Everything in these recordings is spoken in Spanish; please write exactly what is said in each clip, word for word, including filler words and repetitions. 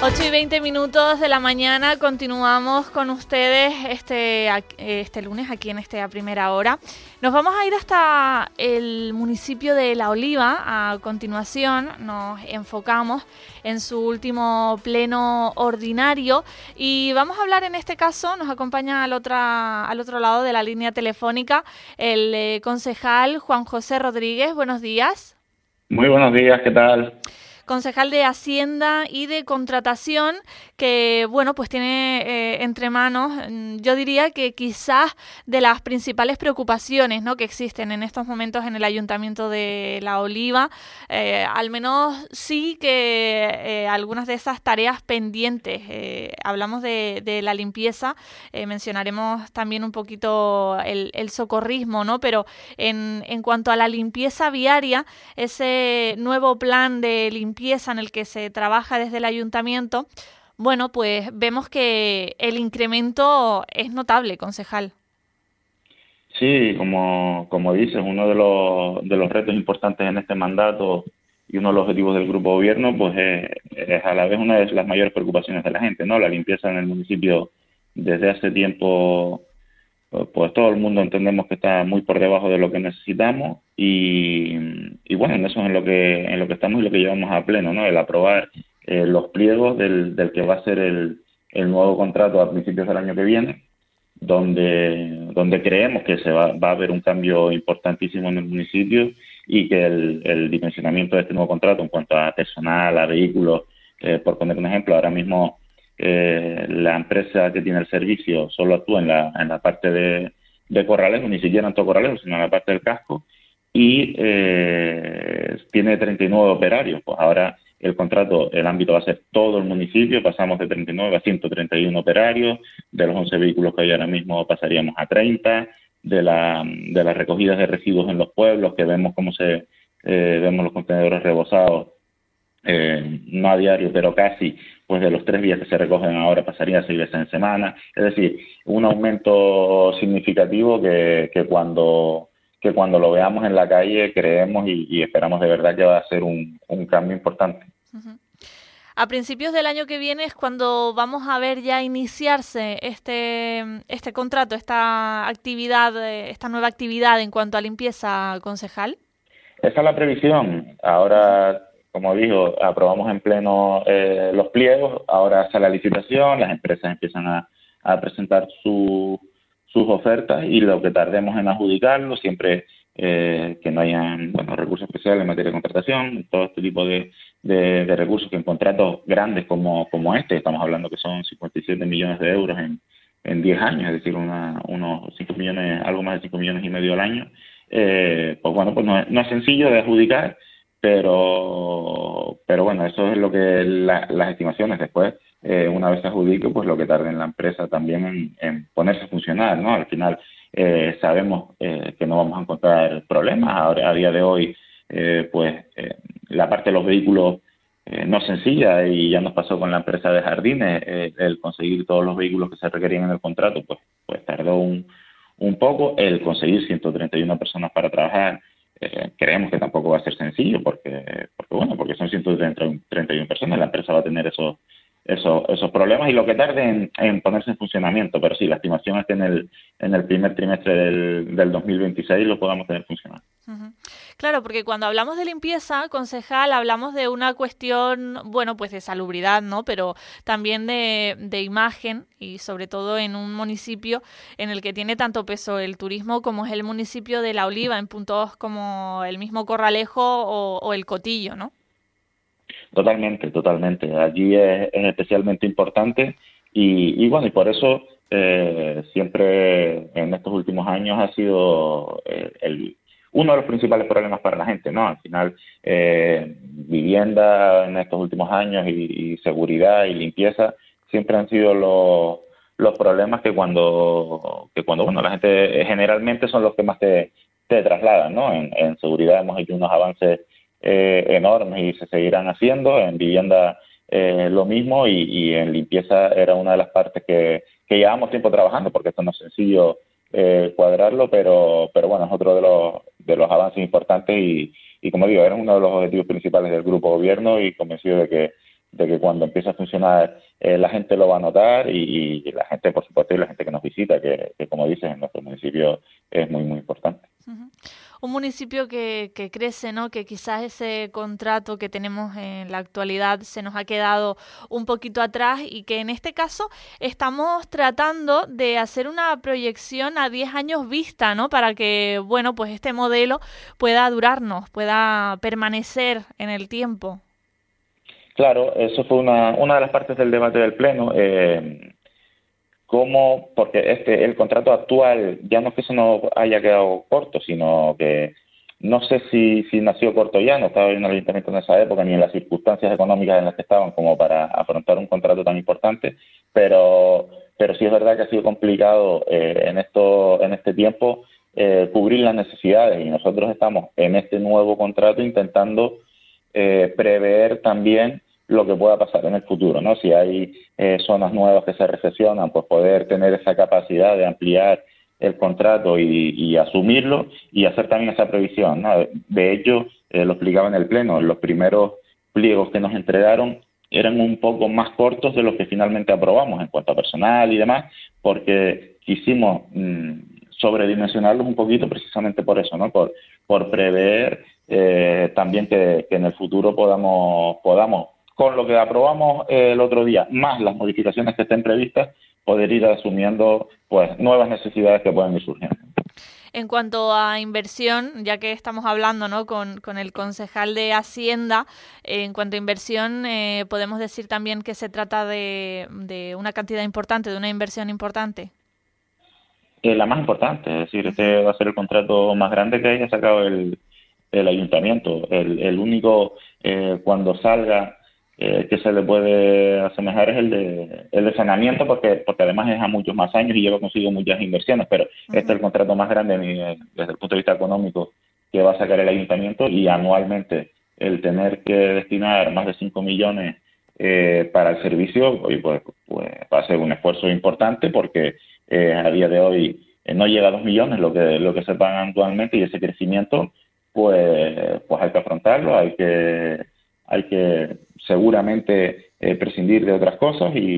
ocho y veinte minutos de la mañana, continuamos con ustedes este, este lunes aquí en este A Primera Hora. Nos vamos a ir hasta el municipio de La Oliva. A continuación nos enfocamos en su último pleno ordinario y vamos a hablar en este caso, nos acompaña al, otra, al otro lado de la línea telefónica el eh, concejal Juan José Rodríguez. Buenos días. Muy buenos días, ¿qué tal? Concejal de Hacienda y de Contratación, que, bueno, pues tiene eh, entre manos, yo diría que quizás de las principales preocupaciones, ¿no?, que existen en estos momentos en el Ayuntamiento de La Oliva, eh, al menos sí que eh, algunas de esas tareas pendientes. Eh, hablamos de, de la limpieza, eh, mencionaremos también un poquito el, el socorrismo, ¿no?, pero en, en cuanto a la limpieza viaria, ese nuevo plan de limpieza en el que se trabaja desde el ayuntamiento, bueno, pues vemos que el incremento es notable, concejal. Sí, como, como dices, uno de los, de los retos importantes en este mandato y uno de los objetivos del grupo de gobierno, pues es, es a la vez una de las mayores preocupaciones de la gente, ¿no? La limpieza en el municipio desde hace tiempo, pues todo el mundo entendemos que está muy por debajo de lo que necesitamos y, y bueno, en eso es en lo que en lo que estamos y lo que llevamos a pleno, ¿no? El aprobar eh, los pliegos del, del que va a ser el, el nuevo contrato a principios del año que viene, donde donde creemos que se va, va a haber un cambio importantísimo en el municipio y que el, el dimensionamiento de este nuevo contrato en cuanto a personal, a vehículos, eh, por poner un ejemplo, ahora mismo Eh, la empresa que tiene el servicio solo actúa en la, en la parte de, de Corralejo, ni siquiera en todo Corralejo, sino en la parte del casco, y eh, tiene treinta y nueve operarios. Pues ahora el contrato, el ámbito va a ser todo el municipio, pasamos de treinta y nueve a ciento treinta y uno operarios, de los once vehículos que hay ahora mismo pasaríamos a treinta, de, la, de las recogidas de residuos en los pueblos, que vemos cómo se eh, vemos los contenedores rebosados, eh, no a diario, pero casi, pues de los tres días que se recogen ahora pasaría a seis veces en semana. Es decir, un aumento significativo que, que cuando que cuando lo veamos en la calle creemos y, y esperamos de verdad que va a ser un, un cambio importante. Uh-huh. A principios del año que viene es cuando vamos a ver ya iniciarse este, este contrato, esta actividad, esta nueva actividad en cuanto a limpieza, concejal. Esa es la previsión. Ahora, como dijo, aprobamos en pleno eh, los pliegos, ahora hace la licitación, las empresas empiezan a, a presentar su, sus ofertas y lo que tardemos en adjudicarlo, siempre eh, que no hayan bueno, recursos especiales en materia de contratación, todo este tipo de, de, de recursos que en contratos grandes como, como este, estamos hablando que son cincuenta y siete millones de euros en, en diez años, es decir, una, unos cinco millones, algo más de cinco millones y medio al año. Eh, pues bueno, pues no es, no es sencillo de adjudicar, pero pero bueno, eso es lo que la, las estimaciones después, eh, una vez se adjudique, pues lo que tarde en la empresa también en, en ponerse a funcionar, ¿no? Al final eh, sabemos eh, que no vamos a encontrar problemas. Ahora, a día de hoy, eh, pues eh, la parte de los vehículos eh, no es sencilla y ya nos pasó con la empresa de jardines, eh, el conseguir todos los vehículos que se requerían en el contrato, pues, pues tardó un un poco. El conseguir ciento treinta y una personas para trabajar, eh, creemos que tampoco va a ser sencillo porque, porque bueno, porque son ciento treinta y una personas, la empresa va a tener esos esos, esos problemas y lo que tarde en, en ponerse en funcionamiento, pero sí, la estimación es que en el, en el primer trimestre del, del dos mil veintiséis lo podamos tener funcionando. Uh-huh. Claro, porque cuando hablamos de limpieza, concejal, hablamos de una cuestión, bueno, pues de salubridad, ¿no? Pero también de, de imagen y sobre todo en un municipio en el que tiene tanto peso el turismo como es el municipio de La Oliva, en puntos como el mismo Corralejo o, o el Cotillo, ¿no? Totalmente, totalmente. Allí es, es especialmente importante y, y bueno, y por eso eh, siempre en estos últimos años ha sido eh, el uno de los principales problemas para la gente, ¿no? Al final, eh, vivienda en estos últimos años y, y seguridad y limpieza siempre han sido los, los problemas que cuando, que cuando bueno, la gente generalmente son los que más te, te trasladan, ¿no? En, en seguridad hemos hecho unos avances eh, enormes y se seguirán haciendo, en vivienda eh, lo mismo y, y en limpieza era una de las partes que, que llevamos tiempo trabajando porque esto no es sencillo Eh, cuadrarlo, pero pero bueno, es otro de los de los avances importantes y, y como digo, era uno de los objetivos principales del grupo gobierno y convencido de que de que cuando empiece a funcionar eh, la gente lo va a notar y, y la gente, por supuesto, y la gente que nos visita, que, que como dices, en nuestro municipio es muy, muy importante. Uh-huh. Un municipio que, que crece, ¿no? Que quizás ese contrato que tenemos en la actualidad se nos ha quedado un poquito atrás y que en este caso estamos tratando de hacer una proyección a diez años vista, ¿no? Para que, bueno, pues este modelo pueda durarnos, pueda permanecer en el tiempo. Claro, eso fue una, una de las partes del debate del Pleno. Eh, cómo, porque este, el contrato actual ya no es que se nos haya quedado corto, sino que no sé si, si nació corto ya, no estaba en el ayuntamiento en esa época, ni en las circunstancias económicas en las que estaban como para afrontar un contrato tan importante, pero, pero sí es verdad que ha sido complicado eh, en, esto, en este tiempo eh, cubrir las necesidades y nosotros estamos en este nuevo contrato intentando eh, prever también lo que pueda pasar en el futuro, ¿no? Si hay eh, zonas nuevas que se recesionan, pues poder tener esa capacidad de ampliar el contrato y, y asumirlo y hacer también esa previsión, ¿no? De hecho, eh, lo explicaba en el Pleno, los primeros pliegos que nos entregaron eran un poco más cortos de los que finalmente aprobamos en cuanto a personal y demás, porque quisimos mmm, sobredimensionarlos un poquito precisamente por eso, ¿no? Por, por prever eh, también que, que en el futuro podamos, podamos con lo que aprobamos eh, el otro día, más las modificaciones que estén previstas, poder ir asumiendo pues nuevas necesidades que pueden ir surgiendo. En cuanto a inversión, ya que estamos hablando, ¿no? con, con el concejal de Hacienda, eh, en cuanto a inversión, eh, podemos decir también que se trata de, de una cantidad importante, de una inversión importante. Eh, la más importante, es decir, este va a ser el contrato más grande que haya sacado el, el ayuntamiento. El, el único, eh, cuando salga, eh, que se le puede asemejar es el de, el de saneamiento, porque, porque además es a muchos más años y lleva consigo muchas inversiones, pero uh-huh. Este es el contrato más grande desde el punto de vista económico que va a sacar el ayuntamiento y anualmente el tener que destinar más de cinco millones eh, para el servicio, pues, pues, pues va a ser un esfuerzo importante porque eh, a día de hoy eh, no llega a dos millones lo que, lo que se paga actualmente y ese crecimiento pues, pues hay que afrontarlo, hay que, hay que seguramente eh, prescindir de otras cosas y,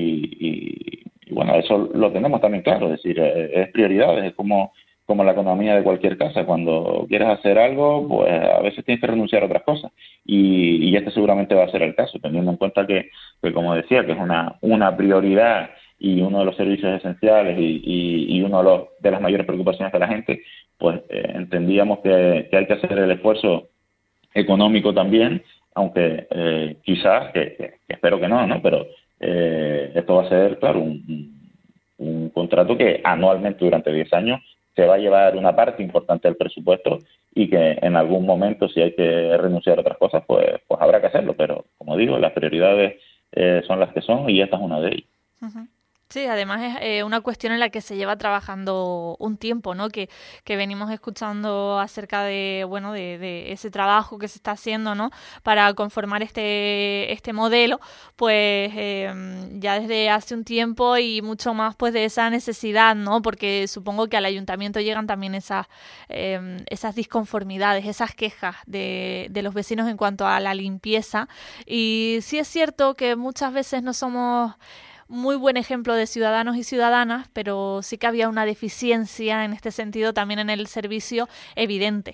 y, y, bueno, eso lo tenemos también claro, es decir, eh, es prioridad, es como, como la economía de cualquier casa, cuando quieres hacer algo, pues a veces tienes que renunciar a otras cosas y, y este seguramente va a ser el caso, teniendo en cuenta que, que como decía, que es una, una prioridad y uno de los servicios esenciales y, y, y uno de, los, de las mayores preocupaciones de la gente, pues eh, entendíamos que, que hay que hacer el esfuerzo económico también, aunque eh, quizás, que, que, que espero que no, ¿no? Pero eh, esto va a ser, claro, un, un contrato que anualmente durante diez años se va a llevar una parte importante del presupuesto y que en algún momento, si hay que renunciar a otras cosas, pues, pues habrá que hacerlo. Pero, como digo, las prioridades eh, son las que son y esta es una de ellas. Uh-huh. Sí, además es eh, una cuestión en la que se lleva trabajando un tiempo, ¿no? Que, que venimos escuchando acerca de, bueno, de, de ese trabajo que se está haciendo, ¿no? Para conformar este, este modelo, pues eh, ya desde hace un tiempo y mucho más, pues de esa necesidad, ¿no? Porque supongo que al ayuntamiento llegan también esas, eh, esas disconformidades, esas quejas de, de los vecinos en cuanto a la limpieza. Y sí es cierto que muchas veces no somos muy buen ejemplo de ciudadanos y ciudadanas, pero sí que había una deficiencia en este sentido también en el servicio evidente.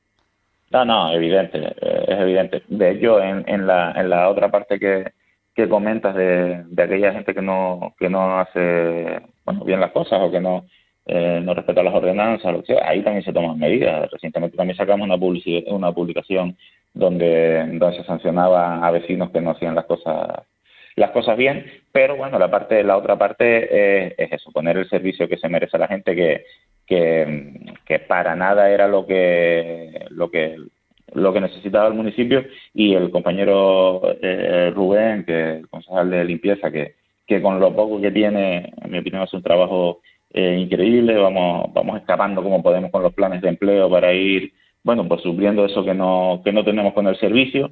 No, no, evidente, eh, es evidente. De hecho, en, en, la, en la otra parte que, que comentas de, de aquella gente que no que no hace bueno, bien las cosas o que no eh, no respeta las ordenanzas, lo que sea, ahí también se toman medidas. Recientemente también sacamos una, publici- una publicación donde, donde se sancionaba a vecinos que no hacían las cosas las cosas bien, pero bueno, la parte la otra parte es, es eso, poner el servicio que se merece a la gente, que, que, que para nada era lo que lo que lo que necesitaba el municipio, y el compañero eh, Rubén, que es el concejal de limpieza, que, que con lo poco que tiene, en mi opinión, hace un trabajo eh, increíble. Vamos vamos escapando como podemos con los planes de empleo para ir, bueno, pues supliendo eso que no que no tenemos con el servicio.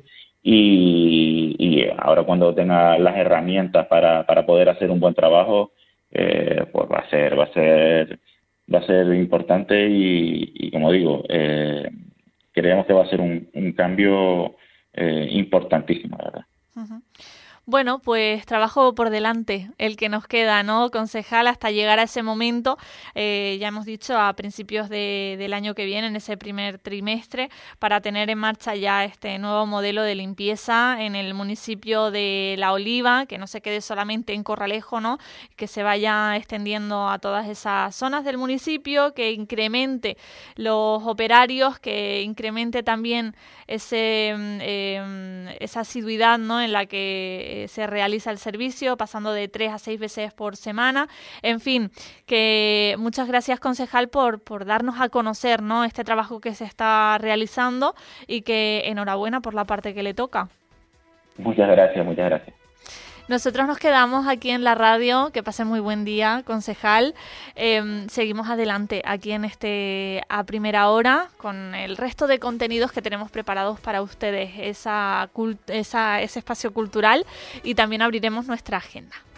Y, y ahora cuando tenga las herramientas para, para poder hacer un buen trabajo, eh, pues va a ser va a ser va a ser importante y, y como digo, eh, creemos que va a ser un, un cambio eh, importantísimo, la verdad. Uh-huh. Bueno, pues trabajo por delante, el que nos queda, ¿no, concejal? Hasta llegar a ese momento, eh, ya hemos dicho, a principios de, del año que viene, en ese primer trimestre, para tener en marcha ya este nuevo modelo de limpieza en el municipio de La Oliva, que no se quede solamente en Corralejo, ¿no? Que se vaya extendiendo a todas esas zonas del municipio, que incremente los operarios, que incremente también ese eh, esa asiduidad, ¿no?, en la que se realiza el servicio, pasando de tres a seis veces por semana. En fin, que muchas gracias, concejal, por, por darnos a conocer, ¿no?, este trabajo que se está realizando, y que enhorabuena por la parte que le toca. Muchas gracias, muchas gracias. Nosotros nos quedamos aquí en la radio. Que pasen muy buen día, concejal. Eh, seguimos adelante aquí en este A Primera Hora con el resto de contenidos que tenemos preparados para ustedes, esa, esa, ese espacio cultural, y también abriremos nuestra agenda.